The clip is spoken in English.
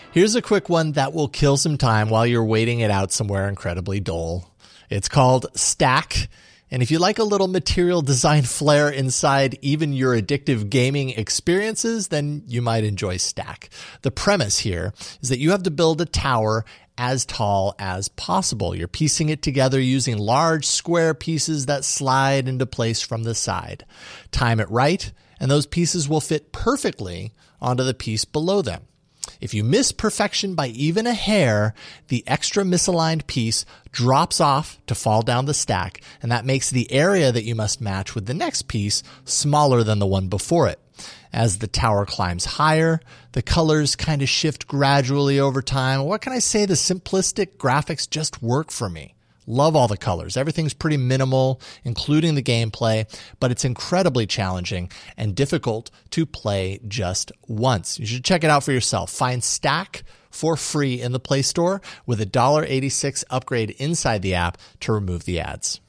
Here's a quick one that will kill some time while you're waiting it out somewhere incredibly dull. It's called Stack. And if you like a little material design flair inside even your addictive gaming experiences, then you might enjoy Stack. The premise here is that you have to build a tower as tall as possible. You're piecing it together using large square pieces that slide into place from the side. Time it right, and those pieces will fit perfectly onto the piece below them. If you miss perfection by even a hair, the extra misaligned piece drops off to fall down the stack, and that makes the area that you must match with the next piece smaller than the one before it. As the tower climbs higher, the colors kind of shift gradually over time. What can I say? The simplistic graphics just work for me. Love all the colors. Everything's pretty minimal, including the gameplay, but it's incredibly challenging and difficult to play just once. You should check it out for yourself. Find Stack for free in the Play Store with a $1.86 upgrade inside the app to remove the ads.